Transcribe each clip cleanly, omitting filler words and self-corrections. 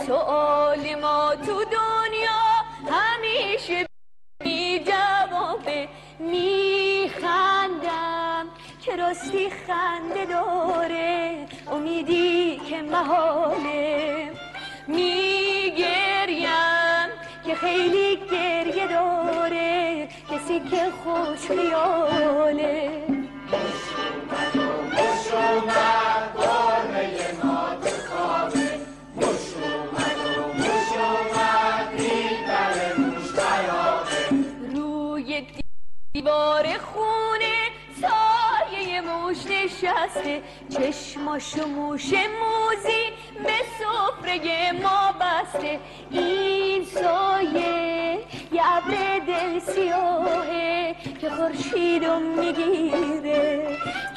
سؤال ما تو دنیا همیشه بی جوابه. میخندم که راستی خنده داره، امیدی که محاله. میگریم که خیلی گریه داره، کسی که خوش خیاله. مش اومد قرمه ما تو خوابه، مش اومد و مش اومد این در موش خیابه. روی دیوار خونه سایه موش نشسته، چشماشو موش موزی به سفره ما بسته. این سایه یه ابر دل سیاهه که خورشیدو میگیره.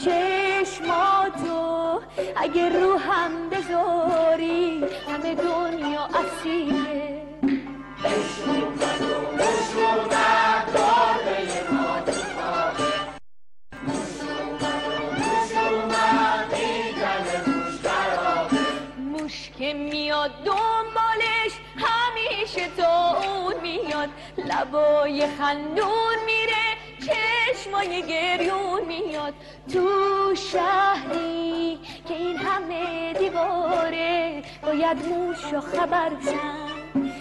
چشماتو اگه رو هم بذاری همه دنیا اسیره. مش اومد و مش اومد قرمه ما تو خوابه، مش اومد و مش اومد این در موش خرابه. موش که میاد دنبالش همیشه تا اون میاد، لبای خندون میره چشمای گریون میاد. تو شهری که این همه دیواره باید موشو خبر زن.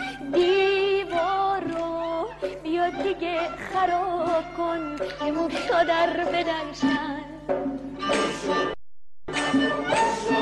دیوارو بیا دیگه خراب کن که موشا در بدرشن. مش اومد و مش